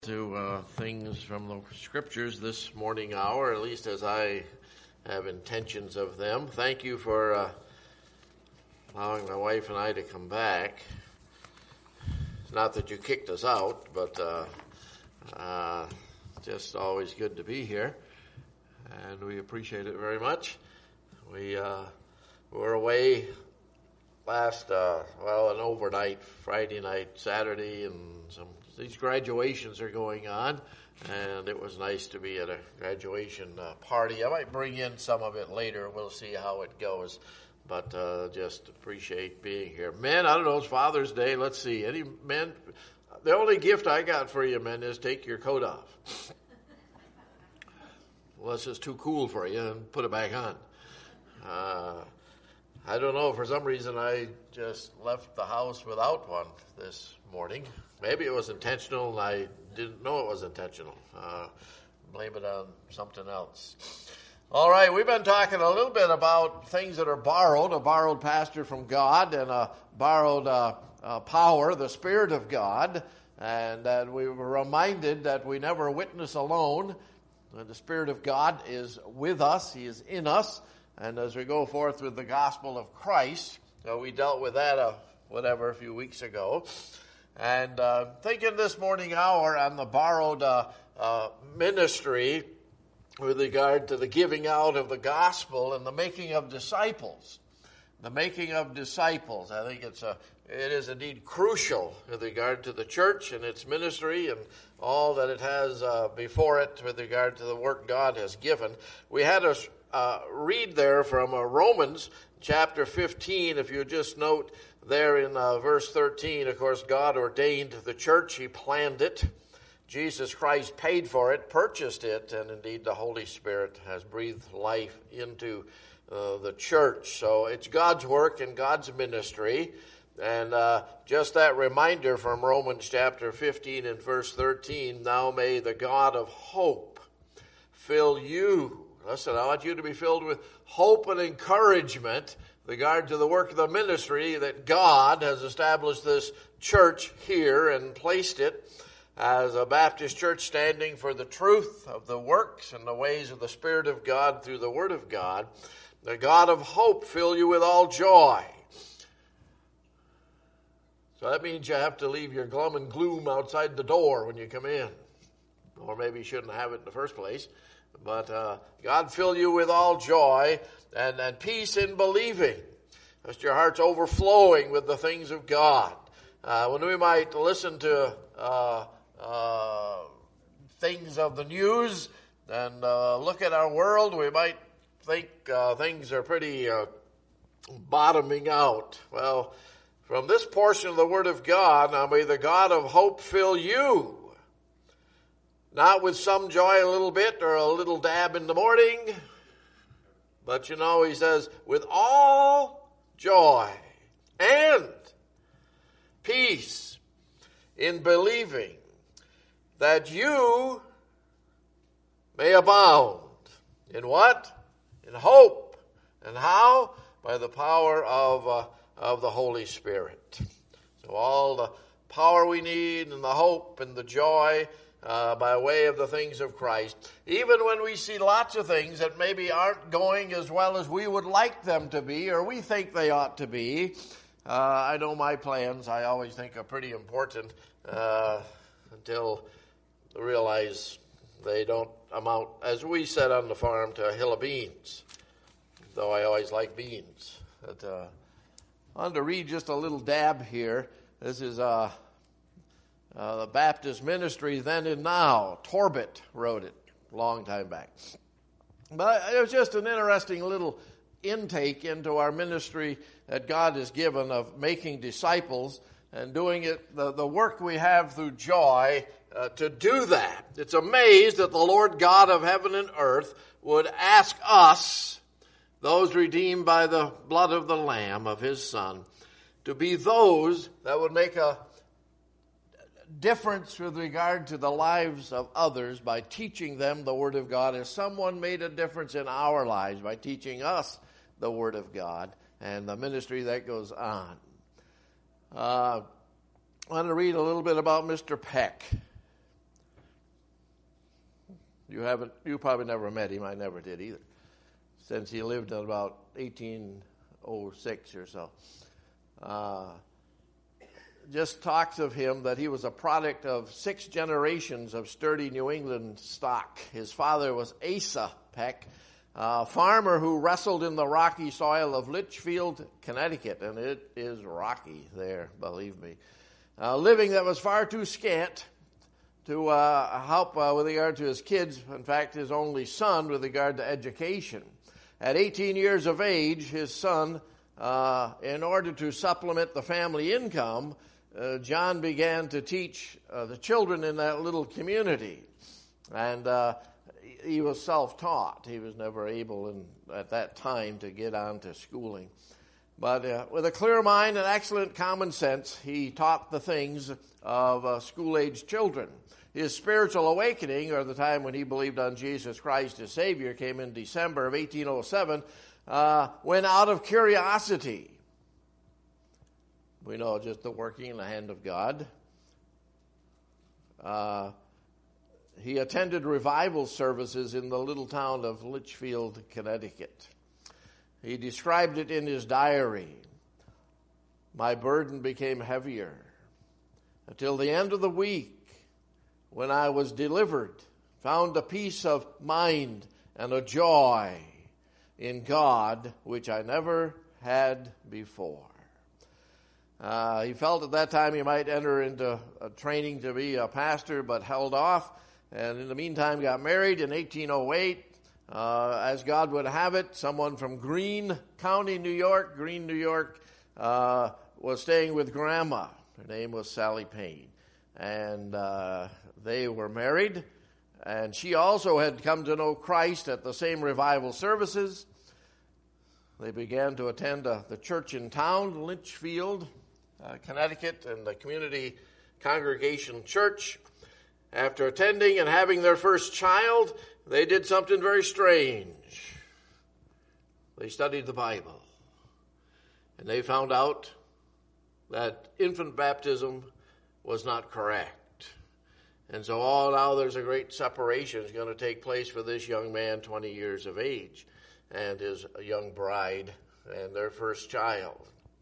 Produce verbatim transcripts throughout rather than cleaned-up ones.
to uh, things from the scriptures this morning hour, at least as I have intentions of them. Thank you for uh, allowing my wife and I to come back. It's not that you kicked us out, but uh, uh, just always good to be here, and we appreciate it very much. We uh, were away last, uh, well, an overnight, Friday night, Saturday, and some these graduations are going on, and it was nice to be at a graduation uh, party. I might bring in some of it later. We'll see how it goes, but uh, just appreciate being here. Men, I don't know, it's Father's Day. Let's see. Any men? The only gift I got for you, men, is take your coat off. Unless it's too cool for you, and put it back on. Uh, I don't know. For some reason, I just left the house without one this morning. Maybe it was intentional, and I didn't know it was intentional. Uh, blame it on something else. All right, we've been talking a little bit about things that are borrowed, a borrowed pastor from God and a borrowed uh, uh, power, the Spirit of God, and that we were reminded that we never witness alone. The Spirit of God is with us. He is in us. And as we go forth with the gospel of Christ, uh, we dealt with that, uh, whatever, a few weeks ago. And uh, thinking this morning hour on the borrowed uh, uh, ministry with regard to the giving out of the gospel and the making of disciples. The making of disciples. I think it's a, it is indeed crucial with regard to the church and its ministry and all that it has uh, before it with regard to the work God has given. We had a uh, read there from uh, Romans chapter fifteen, if you just note there in uh, verse thirteen, of course, God ordained the church. He planned it. Jesus Christ paid for it, purchased it, and indeed the Holy Spirit has breathed life into uh, the church. So it's God's work and God's ministry. And uh, just that reminder from Romans chapter fifteen and verse thirteen, now may the God of hope fill you. Listen, I want you to be filled with hope and encouragement with regard to the work of the ministry that God has established this church here and placed it as a Baptist church standing for the truth of the works and the ways of the Spirit of God through the Word of God. The God of hope fill you with all joy. So that means you have to leave your glum and gloom outside the door when you come in. Or maybe you shouldn't have it in the first place. But uh, God fill you with all joy and, and peace in believing. Just your heart's overflowing with the things of God. Uh, when we might listen to uh, uh, things of the news and uh, look at our world, we might think uh, things are pretty uh, bottoming out. Well, from this portion of the Word of God, now may the God of hope fill you. Not with some joy a little bit or a little dab in the morning, but you know, he says, with all joy and peace in believing that you may abound. In what? In hope. And how? By the power of, uh, of the Holy Spirit. So all the power we need and the hope and the joy Uh, by way of the things of Christ. Even when we see lots of things that maybe aren't going as well as we would like them to be or we think they ought to be. Uh, I know my plans, I always think are pretty important uh, until I realize they don't amount, as we said on the farm, to a hill of beans. Though I always like beans. But, uh, I wanted to read just a little dab here. This is uh, Uh, the Baptist Ministry Then and Now. Torbit wrote it a long time back. But it was just an interesting little intake into our ministry that God has given of making disciples and doing it, the, the work we have through joy uh, to do that. It's amazed that the Lord God of heaven and earth would ask us, those redeemed by the blood of the Lamb, of His Son, to be those that would make a difference with regard to the lives of others by teaching them the Word of God, as someone made a difference in our lives by teaching us the Word of God and the ministry that goes on. Uh, I want to read a little bit about Mister Peck. You haven't. You probably never met him. I never did either, since he lived in about eighteen oh six or so. Uh, just talks of him that he was a product of six generations of sturdy New England stock. His father was Asa Peck, a farmer who wrestled in the rocky soil of Litchfield, Connecticut, and it is rocky there, believe me. A living that was far too scant to uh, help uh, with regard to his kids, in fact, his only son, with regard to education. At eighteen years of age, his son, uh, in order to supplement the family income, uh, John began to teach uh, the children in that little community. And uh, he was self-taught. He was never able in, at that time to get on to schooling. But uh, with a clear mind and excellent common sense, he taught the things of uh, school-age children. His spiritual awakening, or the time when he believed on Jesus Christ as Savior, came in December of eighteen oh seven, uh, when out of curiosity, we know just the working in the hand of God, uh, he attended revival services in the little town of Litchfield, Connecticut. He described it in his diary. My burden became heavier until the end of the week, when I was delivered, found a peace of mind and a joy in God which I never had before. Uh, he felt at that time he might enter into a training to be a pastor, but held off, and in the meantime got married in eighteen oh eight. Uh, as God would have it, someone from Greene County, New York, Greene, New York, uh, was staying with Grandma. Her name was Sally Payne. And uh, they were married. And she also had come to know Christ at the same revival services. They began to attend uh, the church in town, Litchfield, uh, Connecticut, and the Community Congregation Church. After attending and having their first child, they did something very strange. They studied the Bible. And they found out that infant baptism was not correct. And so all now there's a great separation is going to take place for this young man, twenty years of age, and his young bride and their first child.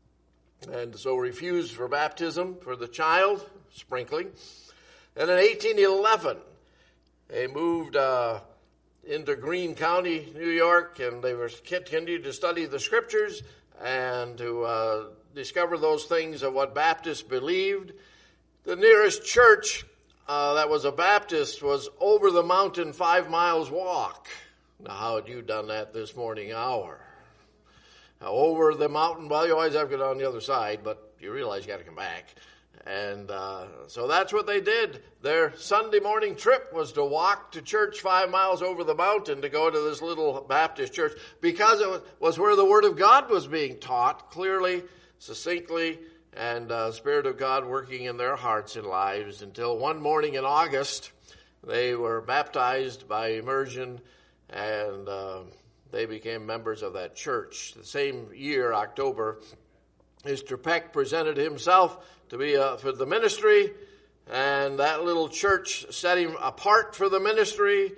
And so refused for baptism for the child, sprinkling. And in eighteen eleven, they moved uh, into Greene County, New York, and they were continued to study the Scriptures and to uh, discover those things of what Baptists believed. The nearest church uh, that was a Baptist was over the mountain, five miles walk. Now, how had you done that this morning hour? Now, over the mountain, well, you always have to go down the other side, but you realize you got to come back. And uh, so that's what they did. Their Sunday morning trip was to walk to church five miles over the mountain to go to this little Baptist church because it was where the Word of God was being taught clearly, succinctly, and uh, Spirit of God working in their hearts and lives until one morning in August, they were baptized by immersion, and uh, they became members of that church. The same year, October, Mister Peck presented himself to be uh, for the ministry, and that little church set him apart for the ministry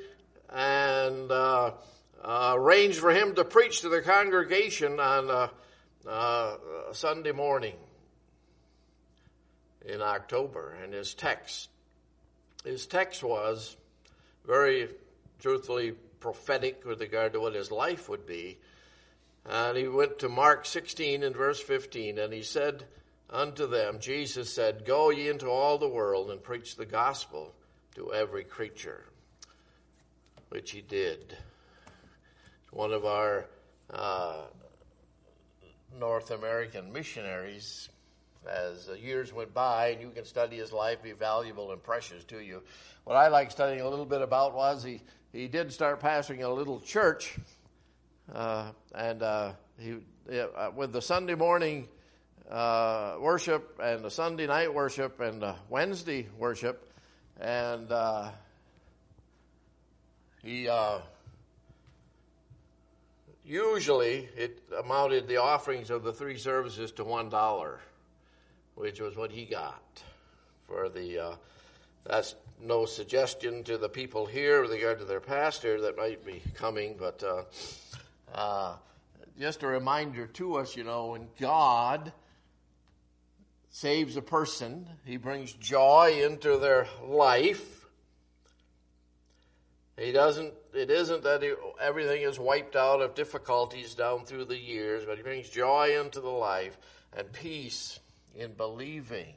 and uh, uh, arranged for him to preach to the congregation on uh, uh, Sunday morning in October. And his text, his text was very truthfully prophetic with regard to what his life would be. And he went to Mark sixteen and verse fifteen, and he said unto them, Jesus said, Go ye into all the world and preach the gospel to every creature, which he did. One of our uh, North American missionaries, as the years went by, and you can study his life, be valuable and precious to you. What I like studying a little bit about was he, he did start pastoring a little church. Uh, and uh, he, uh, with the Sunday morning uh, worship and the Sunday night worship and the Wednesday worship, and uh, he uh, usually it amounted the offerings of the three services to one dollar, which was what he got for the uh, That's no suggestion to the people here with regard to their pastor that might be coming, but uh, uh, just a reminder to us, you know, when God saves a person, he brings joy into their life. He doesn't, it isn't that he, everything is wiped out of difficulties down through the years, but he brings joy into the life and peace in believing.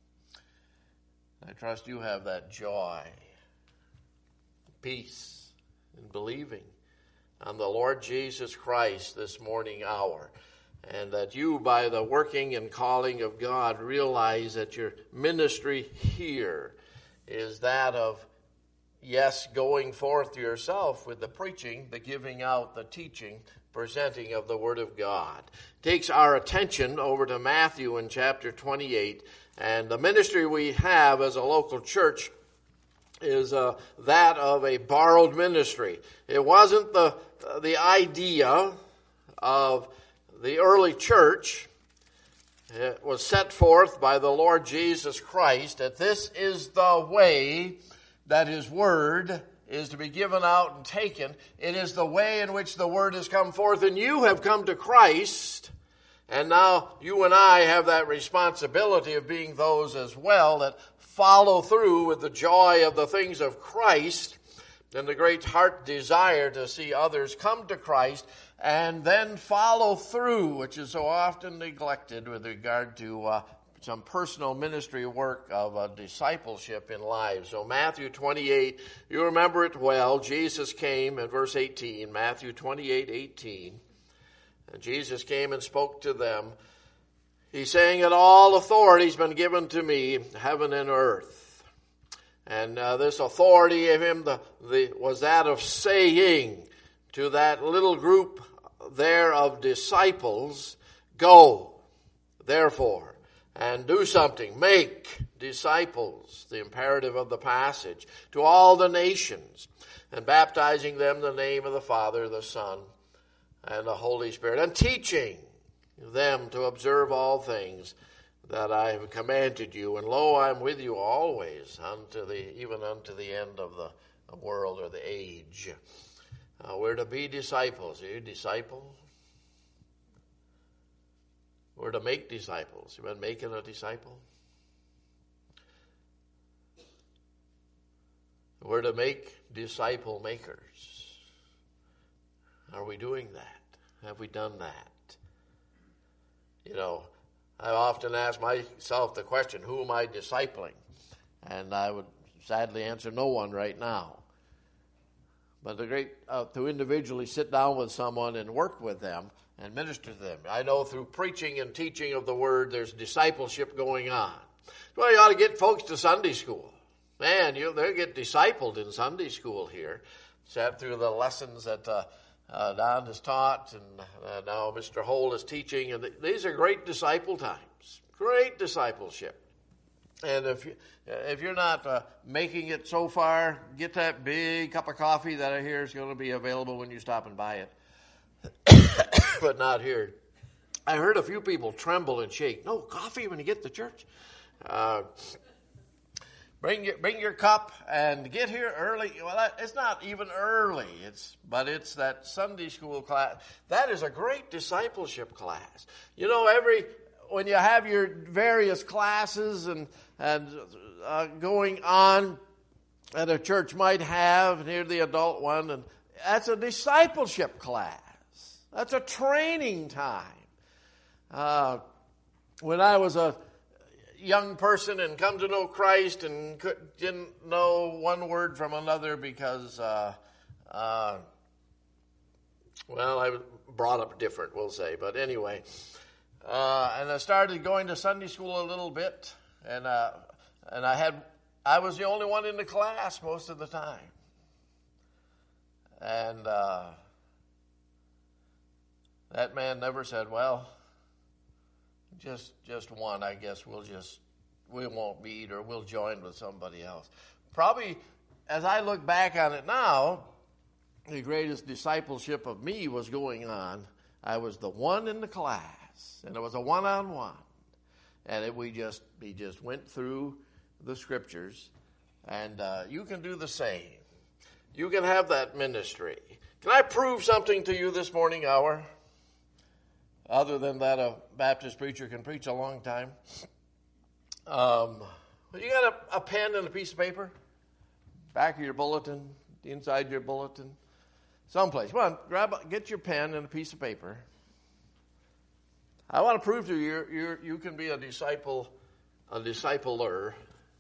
I trust you have that joy, peace in believing on the Lord Jesus Christ this morning hour. And that you, by the working and calling of God, realize that your ministry here is that of, yes, going forth yourself with the preaching, the giving out, the teaching, presenting of the Word of God. Takes our attention over to Matthew in chapter twenty-eight. And the ministry we have as a local church is uh, that of a borrowed ministry. It wasn't the, the idea of the early church. It was set forth by the Lord Jesus Christ that this is the way that his word is to be given out and taken. It is the way in which the word has come forth, and you have come to Christ, and now you and I have that responsibility of being those as well that follow through with the joy of the things of Christ and the great heart desire to see others come to Christ, and then follow through, which is so often neglected with regard to uh, some personal ministry work of uh, discipleship in lives. So Matthew twenty-eight, you remember it well. Jesus came in verse eighteen, Matthew twenty-eight, eighteen. And Jesus came and spoke to them. He's saying that all authority has been given to me, heaven and earth. And uh, this authority of him the, the, was that of saying to that little group there of disciples, go, therefore, and do something. Make disciples, the imperative of the passage, to all the nations, and baptizing them in the name of the Father, the Son, and the Holy Spirit, and teaching them to observe all things that I have commanded you. And lo, I am with you always, unto the even unto the end of the world or the age. Uh, we're to be disciples. Are you a disciple? We're to make disciples. You've been making a disciple? We're to make disciple makers. Are we doing that? Have we done that? You know, I often ask myself the question, who am I discipling? And I would sadly answer no one right now. But the great, uh, to individually sit down with someone and work with them and minister to them. I know through preaching and teaching of the Word, there's discipleship going on. Well, you ought to get folks to Sunday school. Man, you, they'll get discipled in Sunday school here. Sat through the lessons that uh, uh, Don has taught, and uh, now Mister Holt is teaching. And th- these are great disciple times, great discipleship. And if, you, if you're not uh, making it so far, get that big cup of coffee that I hear is going to be available when you stop and buy it. But not here. I heard a few people tremble and shake. No coffee when you get to church. Uh, bring your bring your cup and get here early. Well, that, it's not even early. It's but it's that Sunday school class. That is a great discipleship class. You know, every when you have your various classes and and uh, going on that a church might have, near the adult one, and that's a discipleship class. That's a training time. Uh, when I was a young person and come to know Christ and could, didn't know one word from another because, uh, uh, well, I was brought up different, we'll say. But anyway, uh, and I started going to Sunday school a little bit, and uh, and I had I was the only one in the class most of the time, and. Uh, That man never said, well, just just one, I guess we'll just, we won't meet or we'll join with somebody else. Probably, as I look back on it now, the greatest discipleship of me was going on. I was the one in the class, and it was a one-on-one. And it, we just we just went through the scriptures And uh, you can do the same. You can have that ministry. Can I prove something to you this morning hour? Other than that a Baptist preacher can preach a long time. Um, you got a, a pen and a piece of paper? Back of your bulletin, inside your bulletin, someplace. Come on, grab, get your pen and a piece of paper. I want to prove to you you're, you're, you can be a disciple, a discipler.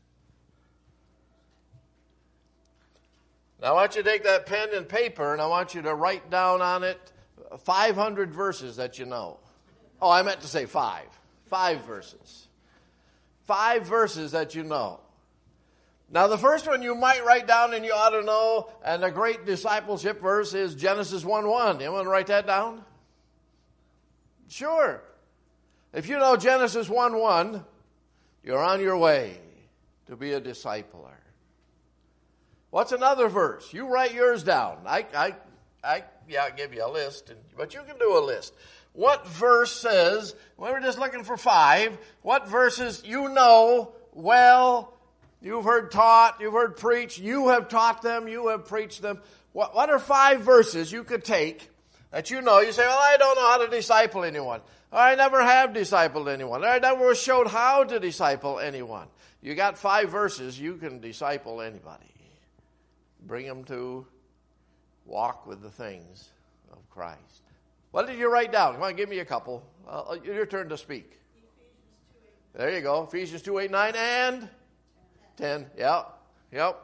Now I want you to take that pen and paper, and I want you to write down on it five hundred verses that you know. Oh, I meant to say five. Five verses. Five verses that you know. Now, the first one you might write down and you ought to know, and a great discipleship verse is Genesis one one. You want to write that down? Sure. If you know Genesis one one, you're on your way to be a discipler. What's another verse? You write yours down. I, I, I, yeah, I'll give you a list, but you can do a list. What verse says, well, we're just looking for five, what verses you know well, you've heard taught, you've heard preached, you have taught them, you have preached them. What, what are five verses you could take that you know? You say, well, I don't know how to disciple anyone. Or I never have discipled anyone. Or I never was showed how to disciple anyone. You got five verses, you can disciple anybody. Bring them to walk with the things of Christ. What did you write down? Come on, give me a couple. Uh, your turn to speak. There you go. Ephesians two, eight, nine, and ten. Yep. Yep.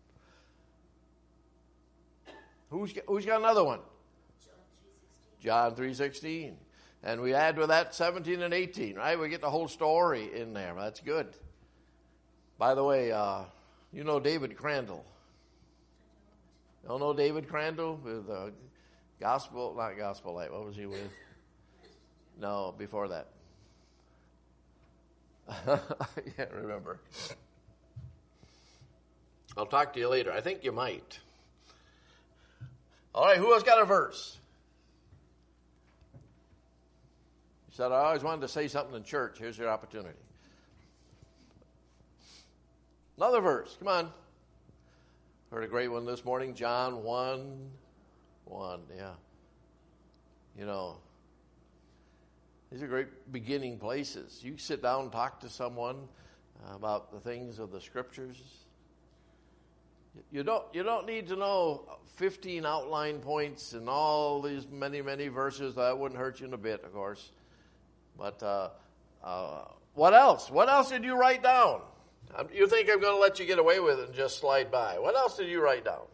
Who's, who's got another one? John three sixteen. And we add with that seventeen and eighteen, right? We get the whole story in there. That's good. By the way, uh, you know David Crandall. You don't know David Crandall with uh, Gospel, not Gospel Light. What was he with? No, before that. I can't remember. I'll talk to you later. I think you might. All right, who else got a verse? You said, I always wanted to say something in church. Here's your opportunity. Another verse. Come on. Heard a great one this morning. John one, one. Yeah. You know, these are great beginning places. You sit down and talk to someone about the things of the Scriptures. You don't, you don't need to know fifteen outline points and all these many, many verses. That wouldn't hurt you in a bit, of course. But uh, uh, what else? What else did you write down? You think I'm going to let you get away with it and just slide by. What else did you write down?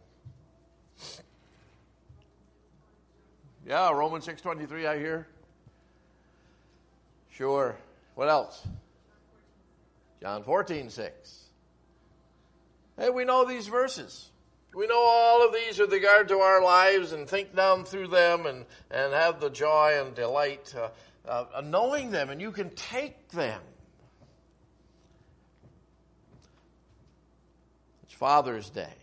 Yeah, Romans six twenty-three, I hear. Sure. What else? John fourteen six. Hey, we know these verses. We know all of these with regard to our lives and think down through them and, and have the joy and delight uh, uh, knowing them, and you can take them. It's Father's Day.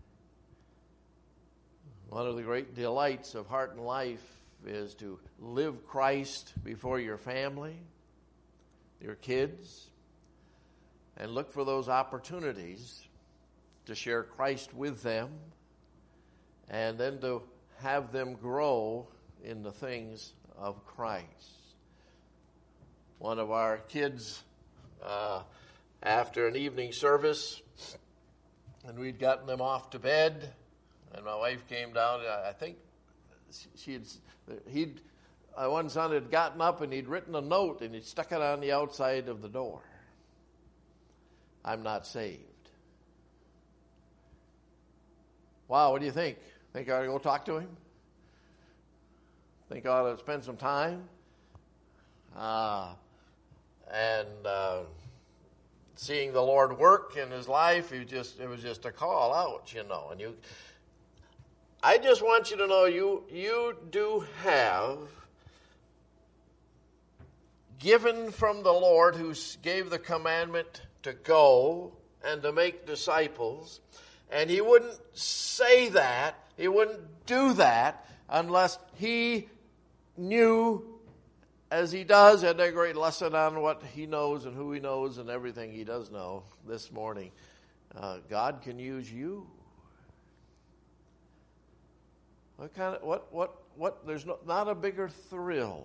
One of the great delights of heart and life is to live Christ before your family, your kids, and look for those opportunities to share Christ with them, and then to have them grow in the things of Christ. One of our kids, uh, after an evening service, and we'd gotten them off to bed, and my wife came down. I think she had, he'd, my one son had gotten up and he'd written a note and he'd stuck it on the outside of the door. I'm not saved. Wow, what do you think? Think I ought to go talk to him? Think I ought to spend some time? Uh, and uh, seeing the Lord work in his life, he just it was just a call out, you know. And you, I just want you to know you you do have given from the Lord who gave the commandment to go and to make disciples. And he wouldn't say that, he wouldn't do that unless he knew, as he does, had a great lesson on what he knows and who he knows and everything he does know this morning, uh, God can use you. What kind of what what what? There's no, not a bigger thrill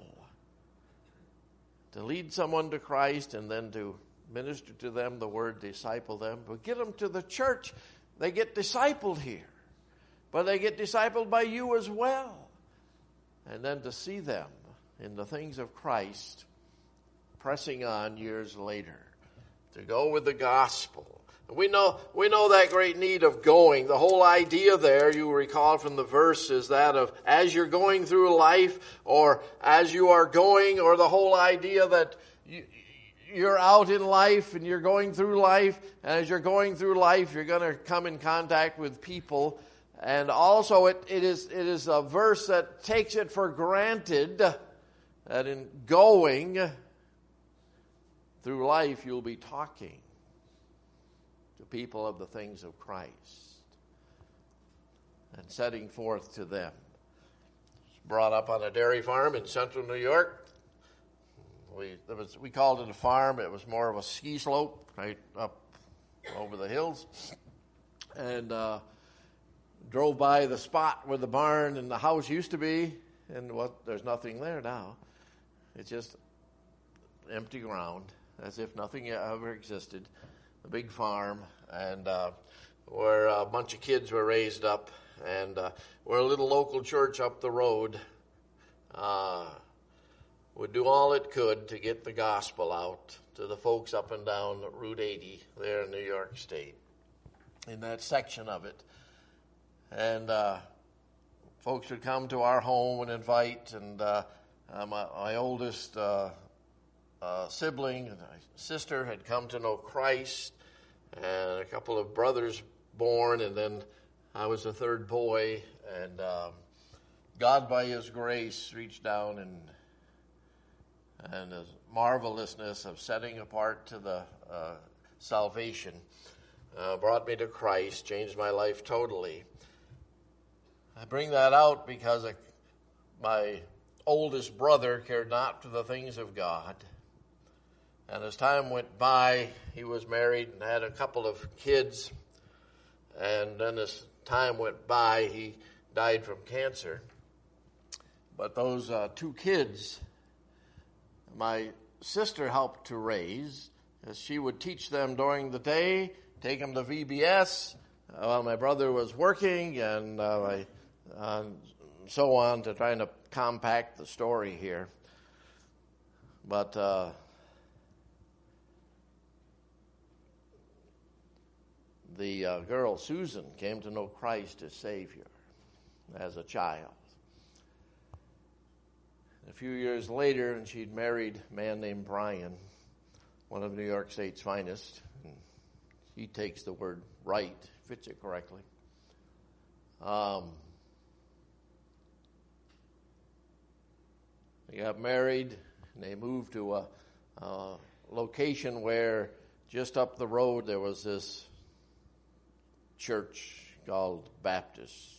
to lead someone to Christ and then to minister to them the word, disciple them, but get them to the church. They get discipled here, but they get discipled by you as well. And then to see them in the things of Christ pressing on years later, to go with the gospel. We know we know that great need of going. The whole idea there, you recall from the verse, is that of as you're going through life, or as you are going, or the whole idea that you, you're out in life and you're going through life, and as you're going through life, you're going to come in contact with people. And also it, it is it is a verse that takes it for granted that in going through life you'll be talking to people of the things of Christ and setting forth to them. Brought up on a dairy farm in central New York. We there was, we called it a farm. It was more of a ski slope right up over the hills. And uh drove by the spot where the barn and the house used to be, and what there's nothing there now. It's just empty ground, as if nothing ever existed. A big farm, and uh, where a bunch of kids were raised up, and uh, where a little local church up the road uh, would do all it could to get the gospel out to the folks up and down Route eighty there in New York State, in that section of it. And uh, folks would come to our home and invite, and uh, uh, my, my oldest uh, uh, sibling and my sister had come to know Christ, and a couple of brothers born, and then I was the third boy, and um, God by His grace reached down and and the marvelousness of setting apart to the uh, salvation uh, brought me to Christ, changed my life totally. I bring that out because I, my oldest brother cared not for the things of God. And as time went by, he was married and had a couple of kids. And then as time went by, he died from cancer. But those uh, two kids, my sister helped to raise, as she would teach them during the day, take them to V B S uh, while my brother was working, and uh, my Uh, so on, to trying to compact the story here. But uh, the uh, girl, Susan, came to know Christ as Savior as a child. A few years later, and she'd married a man named Brian, one of New York State's finest. And he takes the word right, fits it correctly. Um... They got married, and they moved to a, a location where just up the road there was this church called Baptist.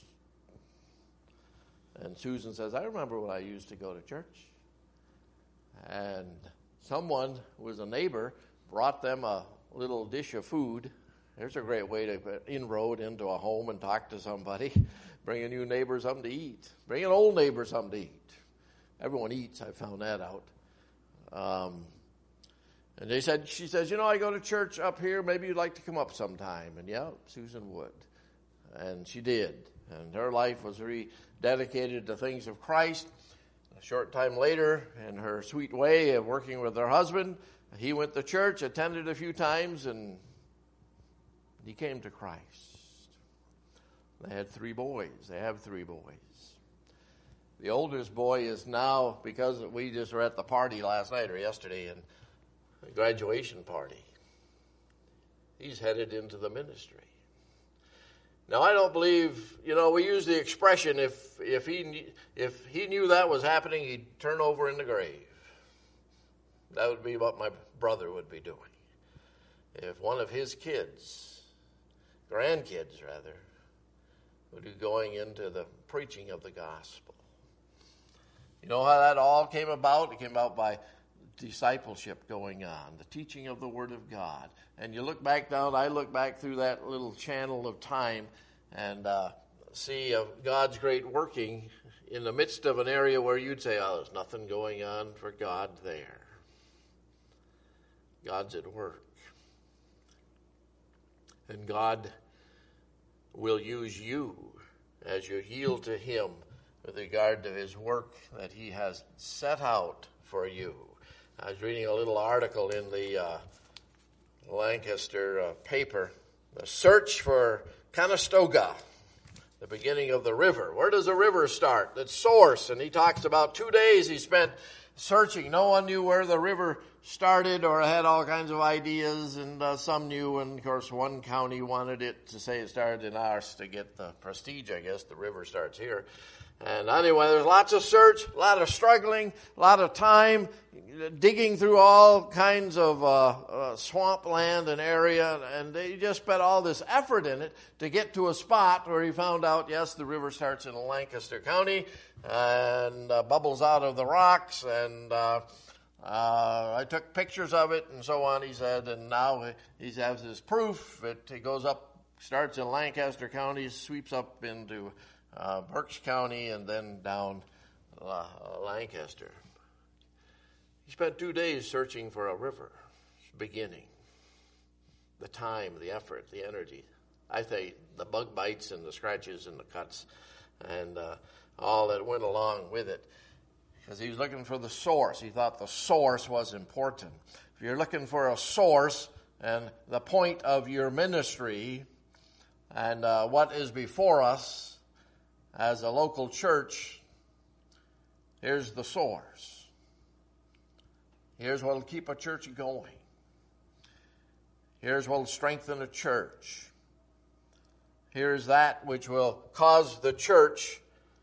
And Susan says, I remember when I used to go to church. And someone who was a neighbor brought them a little dish of food. There's a great way to inroad into a home and talk to somebody. Bring a new neighbor something to eat. Bring an old neighbor something to eat. Everyone eats, I found that out. Um, and they said, she says, you know, I go to church up here. Maybe you'd like to come up sometime. And yeah, Susan would. And she did. And her life was rededicated to things of Christ. A short time later, in her sweet way of working with her husband, he went to church, attended a few times, and he came to Christ. They had three boys. They have three boys. The oldest boy is now, because we just were at the party last night or yesterday, and a graduation party, he's headed into the ministry. Now, I don't believe, you know, we use the expression, if if he if he knew that was happening, he'd turn over in the grave. That would be what my brother would be doing. If one of his kids, grandkids rather, would be going into the preaching of the gospel. You know how that all came about? It came about by discipleship going on, the teaching of the Word of God. And you look back down, I look back through that little channel of time and uh, see uh, God's great working in the midst of an area where you'd say, oh, there's nothing going on for God there. God's at work. And God will use you as you yield to Him with regard to His work that He has set out for you. I was reading a little article in the uh, Lancaster uh, paper, the search for Conestoga, the beginning of the river. Where does the river start? Its source. And he talks about two days he spent searching. No one knew where the river started or had all kinds of ideas, and uh, some knew. And, of course, one county wanted it to say it started in ours to get the prestige, I guess. The river starts here. And anyway, there's lots of search, a lot of struggling, a lot of time, digging through all kinds of uh, uh, swampland and area, and they just spent all this effort in it to get to a spot where he found out, yes, the river starts in Lancaster County and uh, bubbles out of the rocks, and uh, uh, I took pictures of it and so on, he said, and now he has his proof. It, it goes up, starts in Lancaster County, sweeps up into Uh, Berks County, and then down uh, Lancaster. He spent two days searching for a river beginning. The time, the effort, the energy. I say the bug bites and the scratches and the cuts and uh, all that went along with it. Because he was looking for the source. He thought the source was important. If you're looking for a source and the point of your ministry and uh, what is before us, as a local church, here's the source. Here's what will keep a church going. Here's what will strengthen a church. Here's that which will cause the church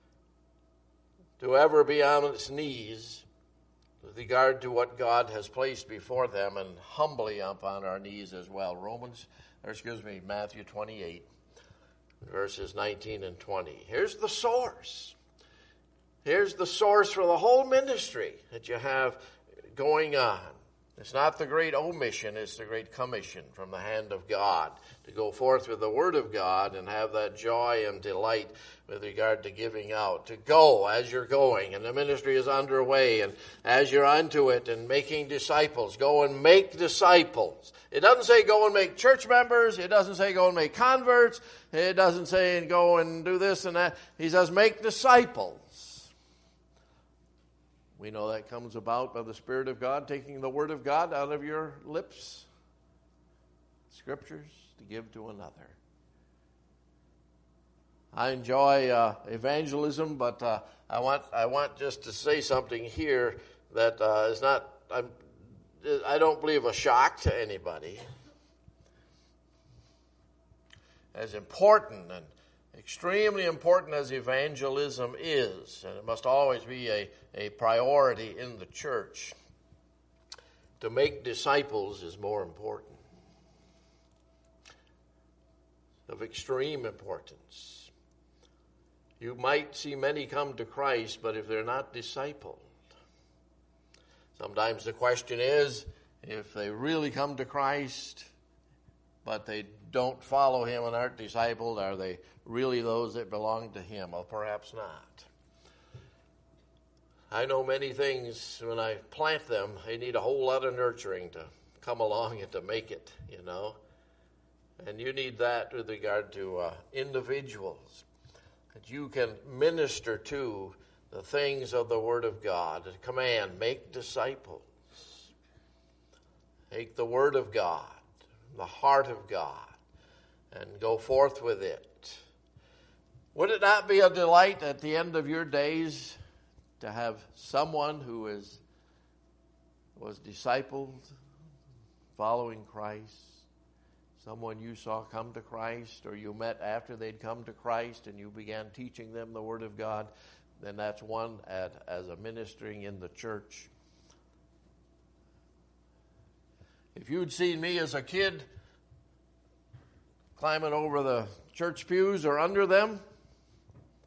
to ever be on its knees with regard to what God has placed before them, and humbly up on our knees as well. Romans, or excuse me, Matthew twenty-eight. Verses nineteen and twenty. Here's the source. Here's the source for the whole ministry that you have going on. It's not the great omission, it's the great commission from the hand of God to go forth with the Word of God and have that joy and delight with regard to giving out. To go as you're going, and the ministry is underway, and as you're onto it and making disciples, go and make disciples. It doesn't say go and make church members. It doesn't say go and make converts. It doesn't say go and do this and that. He says make disciples. We know that comes about by the Spirit of God taking the Word of God out of your lips, Scriptures, to give to another. I enjoy uh, evangelism, but uh, I want I want just to say something here that uh, is not, I'm, I don't believe, a shock to anybody. As important and extremely important as evangelism is, and it must always be a, a priority in the church, to make disciples is more important, of extreme importance. You might see many come to Christ, but if they're not discipled, sometimes the question is, if they really come to Christ, but they don't follow Him and aren't discipled, are they really those that belong to Him? Well, perhaps not. I know many things, when I plant them, they need a whole lot of nurturing to come along and to make it, you know. And you need that with regard to uh, individuals, that you can minister to the things of the Word of God. And command, make disciples. Take the Word of God, the heart of God, and go forth with it. Would it not be a delight at the end of your days to have someone who is was discipled, following Christ, someone you saw come to Christ, or you met after they'd come to Christ and you began teaching them the Word of God? Then that's one at, as a ministering in the church. If you'd seen me as a kid climbing over the church pews or under them,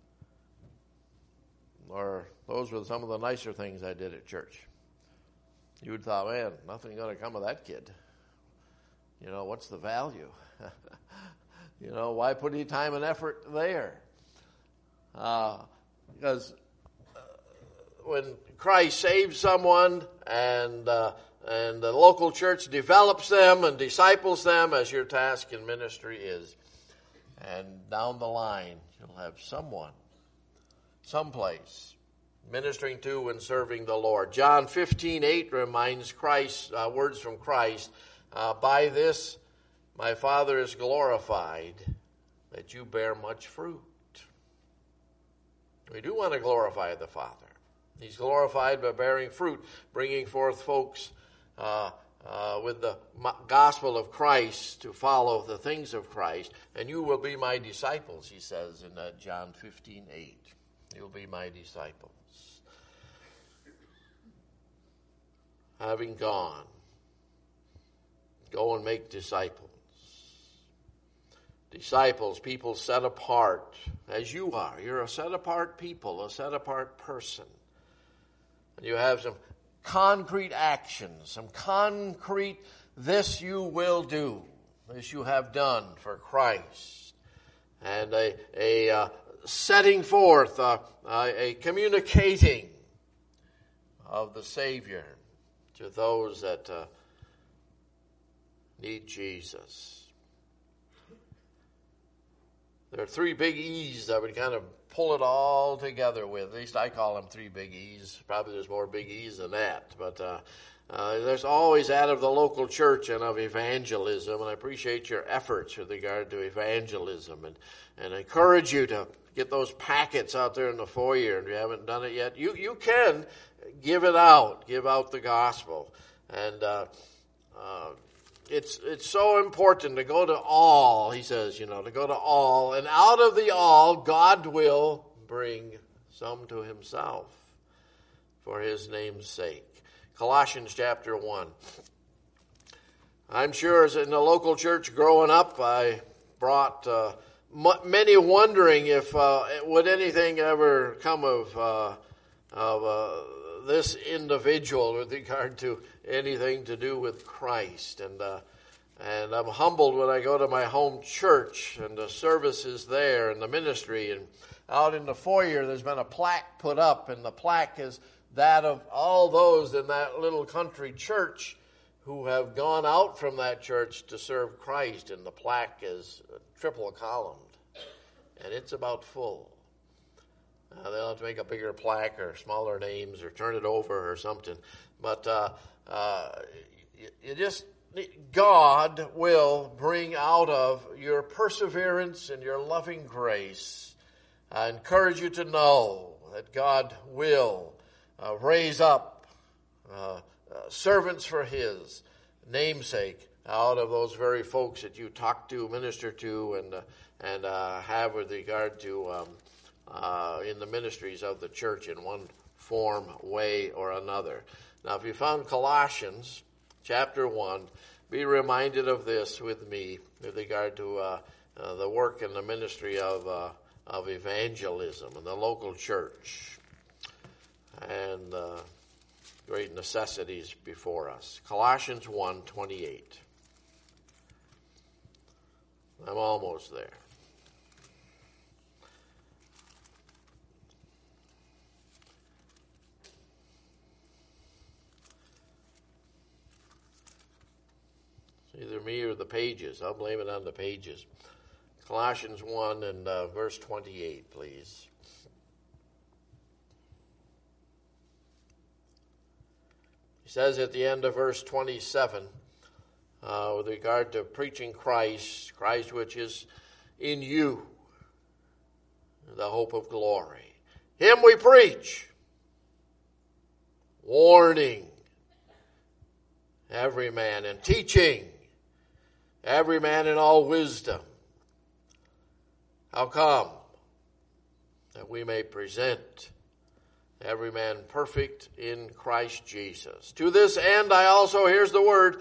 or those were some of the nicer things I did at church. you would thought, man, nothing going to come of that kid. You know, what's the value? You know, why put any time and effort there? Uh, because uh, when Christ saves someone and uh, and the local church develops them and disciples them, as your task in ministry is, and down the line you'll have someone, someplace, ministering to and serving the Lord. John fifteen eight reminds Christ, uh, words from Christ, uh, by this my Father is glorified, that you bear much fruit. We do want to glorify the Father. He's glorified by bearing fruit, bringing forth folks uh, uh, with the gospel of Christ to follow the things of Christ. And you will be my disciples, he says in uh, John fifteen eight. You'll be my disciples. Having gone, go and make disciples. Disciples, people set apart, as you are. You're a set apart people, a set apart person. And you have some concrete actions, some concrete, this you will do, this you have done for Christ. And a, a uh, setting forth, uh, uh, a communicating of the Savior to those that uh, need Jesus. There are three big E's that would kind of pull it all together with. At least I call them three big E's. Probably there's more big E's than that. But uh, uh, there's always that of the local church and of evangelism. And I appreciate your efforts with regard to evangelism. And, and I encourage you to get those packets out there in the foyer. If you haven't done it yet, you, you can give it out. Give out the gospel. And uh, uh It's it's so important to go to all, he says, you know, to go to all. And out of the all, God will bring some to himself for his name's sake. Colossians chapter one. I'm sure as in the local church growing up, I brought uh, m- many wondering if, uh, would anything ever come of, uh, of uh, this individual with regard to anything to do with Christ. And uh, and I'm humbled when I go to my home church and the services there and the ministry. And out in the foyer, there's been a plaque put up, and the plaque is that of all those in that little country church who have gone out from that church to serve Christ. And the plaque is triple columned, and it's about full. Uh, they'll have to make a bigger plaque or smaller names or turn it over or something. But uh, uh, you, you just, God will bring out of your perseverance and your loving grace. I encourage you to know that God will uh, raise up uh, uh, servants for his namesake out of those very folks that you talk to, minister to, and, uh, and uh, have with regard to um, Uh, in the ministries of the church in one form, way, or another. Now, if you found Colossians chapter one, be reminded of this with me with regard to uh, uh, the work and the ministry of uh, of evangelism in the local church and uh, great necessities before us. Colossians one twenty-eight. I'm almost there. Either me or the pages. I'll blame it on the pages. Colossians one and uh, verse twenty-eight, please. He says at the end of verse twenty-seven, uh, with regard to preaching Christ, Christ which is in you, the hope of glory. Him we preach, warning every man and teaching every man in all wisdom. How come? That we may present every man perfect in Christ Jesus. To this end I also, here's the word,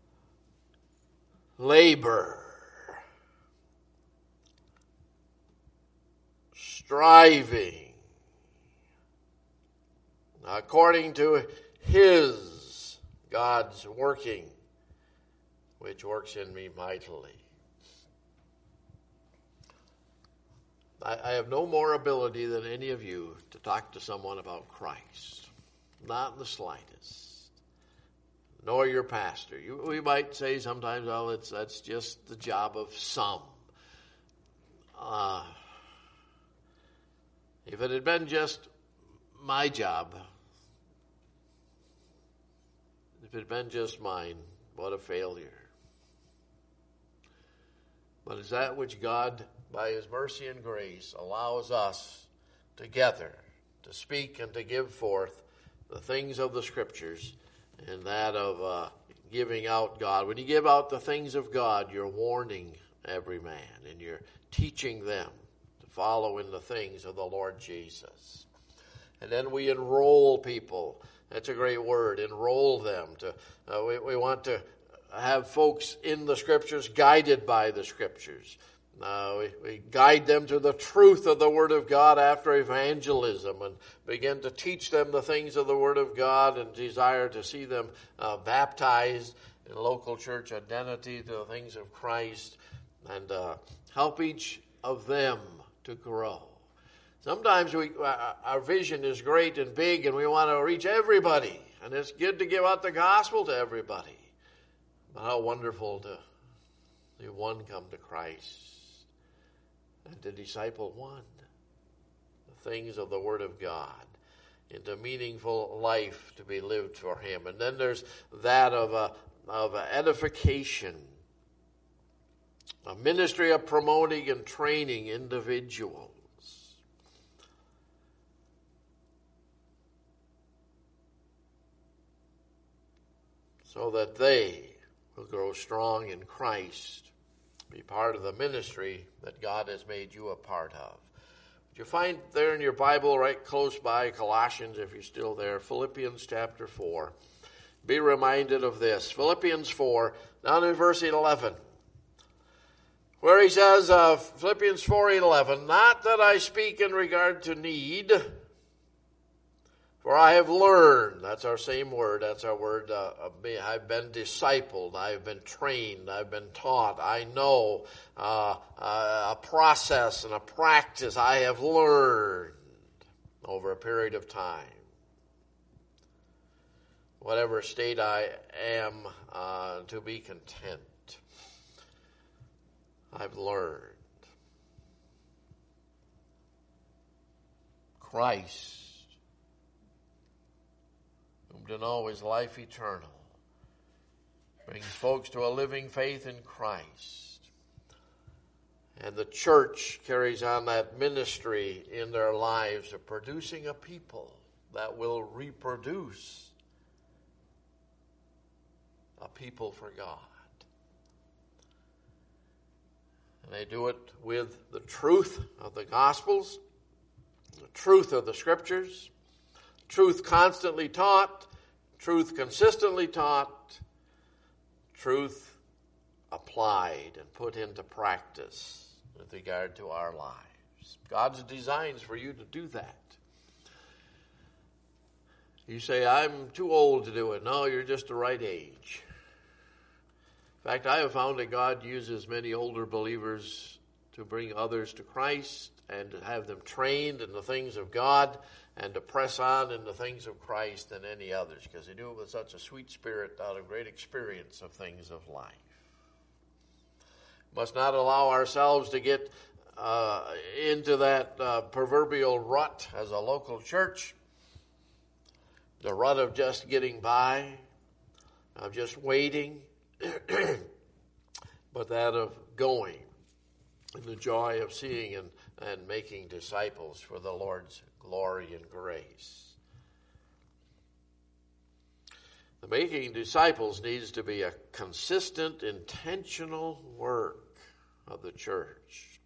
labor, striving, according to his God's working, which works in me mightily. I, I have no more ability than any of you to talk to someone about Christ. Not in the slightest. Nor your pastor. You, we might say sometimes, well, it's, that's just the job of some. Uh, if it had been just my job, if it had been just mine, what a failure. But it's that which God, by his mercy and grace, allows us together to speak and to give forth the things of the Scriptures and that of uh, giving out God. When you give out the things of God, you're warning every man and you're teaching them to follow in the things of the Lord Jesus. And then we enroll people. That's a great word, enroll them. To uh, we, we want to have folks in the Scriptures, guided by the Scriptures. Uh, we, we guide them to the truth of the Word of God after evangelism and begin to teach them the things of the Word of God and desire to see them uh, baptized in local church identity to the things of Christ and uh, help each of them to grow. Sometimes we, uh, our vision is great and big and we want to reach everybody, and it's good to give out the gospel to everybody. But how wonderful to see one come to Christ and to disciple one, the things of the Word of God, into meaningful life to be lived for him. And then there's that of a, of a edification, a ministry of promoting and training individuals, so that they will grow strong in Christ, be part of the ministry that God has made you a part of. Would you find there in your Bible, right close by, Colossians, if you're still there, Philippians chapter four. Be reminded of this. Philippians four, down in verse eleven, where he says, uh, Philippians four eleven, not that I speak in regard to need, for I have learned, that's our same word, that's our word, uh, I've been discipled, I've been trained, I've been taught, I know uh, uh, a process and a practice I have learned over a period of time. Whatever state I am, uh, to be content. I've learned. Christ, to know is life eternal, brings folks to a living faith in Christ. And the church carries on that ministry in their lives of producing a people that will reproduce a people for God. And they do it with the truth of the Gospels, the truth of the Scriptures, truth constantly taught, truth consistently taught, truth applied and put into practice with regard to our lives. God's designs for you to do that. You say, I'm too old to do it. No, you're just the right age. In fact, I have found that God uses many older believers to bring others to Christ and to have them trained in the things of God and to press on in the things of Christ than any others, because they do it with such a sweet spirit out of great experience of things of life. Must not allow ourselves to get uh, into that uh, proverbial rut as a local church, the rut of just getting by, of just waiting, but that of going, and the joy of seeing and, and making disciples for the Lord's glory and grace. The making disciples needs to be a consistent, intentional work of the church.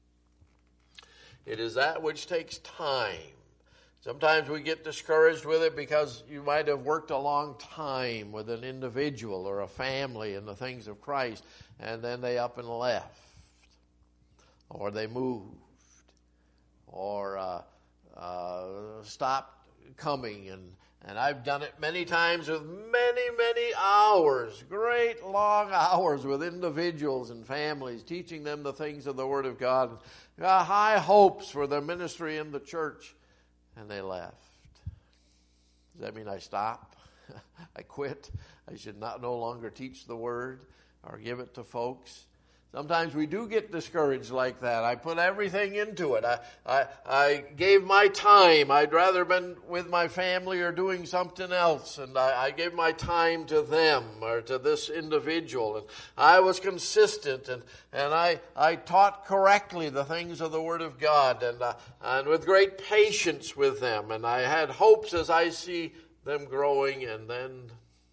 It is that which takes time. Sometimes we get discouraged with it because you might have worked a long time with an individual or a family in the things of Christ, and then they up and left, or they moved, or uh, uh, stopped coming. And, and I've done it many times with many many, many hours, great long hours with individuals and families, teaching them the things of the Word of God. Got high hopes for their ministry in the church, and they left. Does that mean I stop? I quit? I should not no longer teach the Word or give it to folks? Sometimes we do get discouraged like that. I put everything into it. I, I, I gave my time. I'd rather been with my family or doing something else. And I, I gave my time to them or to this individual. And I was consistent and, and I, I taught correctly the things of the Word of God and, uh, and with great patience with them. And I had hopes as I see them growing, and then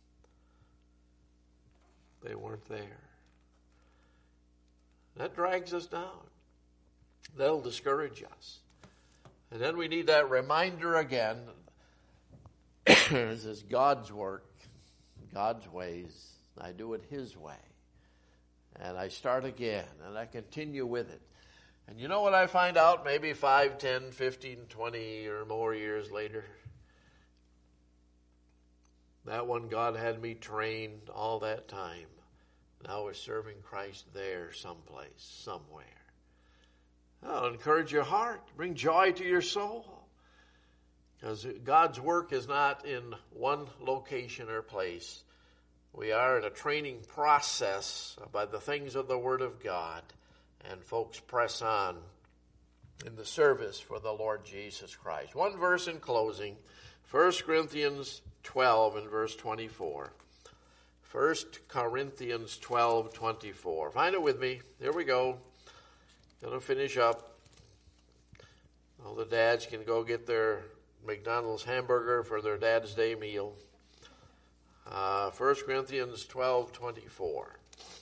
they weren't there. That drags us down. That'll discourage us. And then we need that reminder again. This is God's work, God's ways. I do it His way. And I start again, and I continue with it. And you know what I find out maybe five, ten, fifteen, twenty or more years later? That one God had me trained all that time. Now we're serving Christ there someplace, somewhere. I'll encourage your heart. Bring joy to your soul. Because God's work is not in one location or place. We are in a training process by the things of the Word of God. And folks press on in the service for the Lord Jesus Christ. One verse in closing. First Corinthians twelve and verse twenty-four. First Corinthians twelve, twenty-four. Find it with me. Here we go. Going to finish up. All the dads can go get their McDonald's hamburger for their Dad's Day meal. Uh, First Corinthians twelve, twenty-four.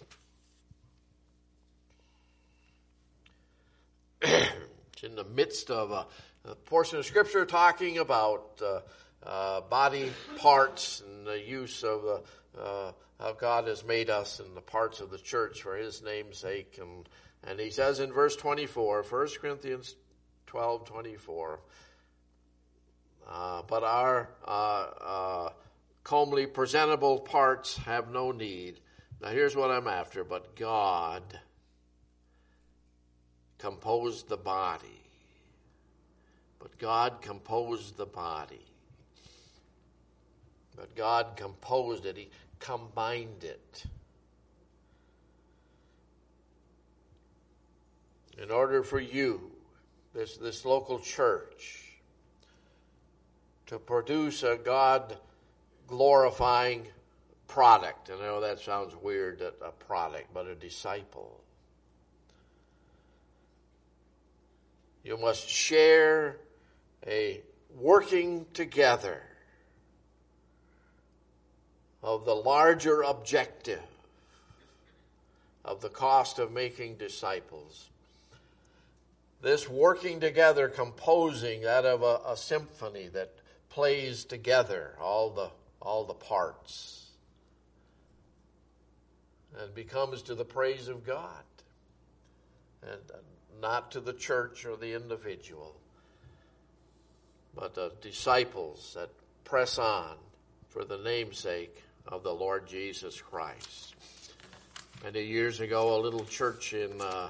It's in the midst of a, a portion of Scripture talking about uh, uh, body parts and the use of the Uh, how God has made us in the parts of the church for His name's sake. And, and he says in verse twenty-four, First Corinthians twelve, twenty-four, uh, but our uh, uh, comely presentable parts have no need. Now here's what I'm after. But God composed the body. But God composed the body. But God composed it. He combined it. In order for you, this, this local church, to produce a God-glorifying product. And I know that sounds weird, a product, but a disciple. You must share a working together of the larger objective of the cost of making disciples. This working together, composing that of a, a symphony that plays together all the all the parts and becomes to the praise of God and not to the church or the individual, but the disciples that press on for the namesake of the Lord Jesus Christ. Many years ago, a little church in uh,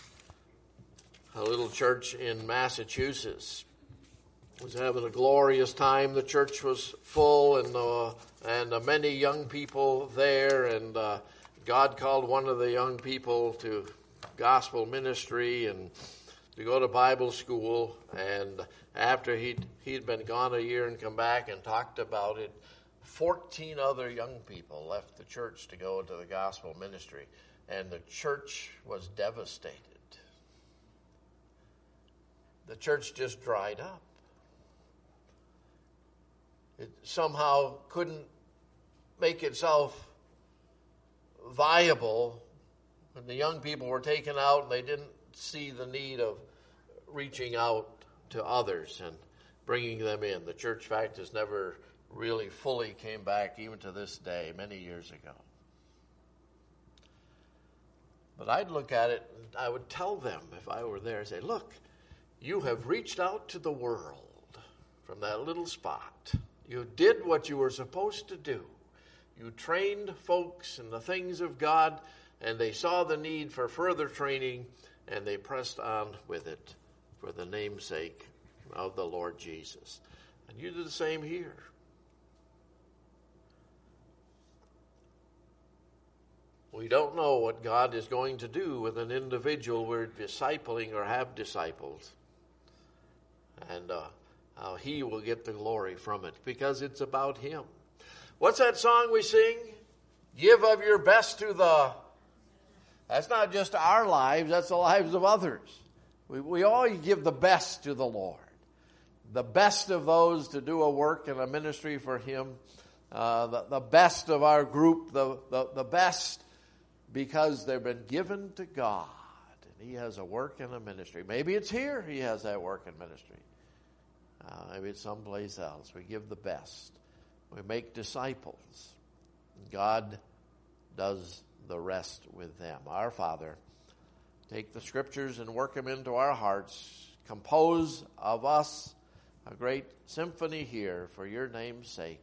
a little church in Massachusetts was having a glorious time. The church was full, and uh, and uh, many young people there. And uh, God called one of the young people to gospel ministry and to go to Bible school. And after he'd he'd been gone a year and come back and talked about it, fourteen other young people left the church to go to the gospel ministry, and the church was devastated. The church just dried up. It somehow couldn't make itself viable when the young people were taken out and they didn't see the need of reaching out to others and bringing them in. The church, in fact, has never really fully came back even to this day, many years ago. But I'd look at it and I would tell them if I were there, say, look, you have reached out to the world from that little spot. You did what you were supposed to do. You trained folks in the things of God, and they saw the need for further training, and they pressed on with it for the namesake of the Lord Jesus. And you do the same here. We don't know what God is going to do with an individual we're discipling or have discipled. And uh, how he will get the glory from it, because it's about him. What's that song we sing? Give of your best to the... That's not just our lives, that's the lives of others. We, we always give the best to the Lord. The best of those to do a work and a ministry for him. Uh, the, the best of our group, the, the, the best because they've been given to God. And he has a work and a ministry. Maybe it's here he has that work and ministry. Uh, maybe it's someplace else. We give the best. We make disciples. God does the rest with them. Our Father, take the Scriptures and work them into our hearts. Compose of us a great symphony here for your name's sake.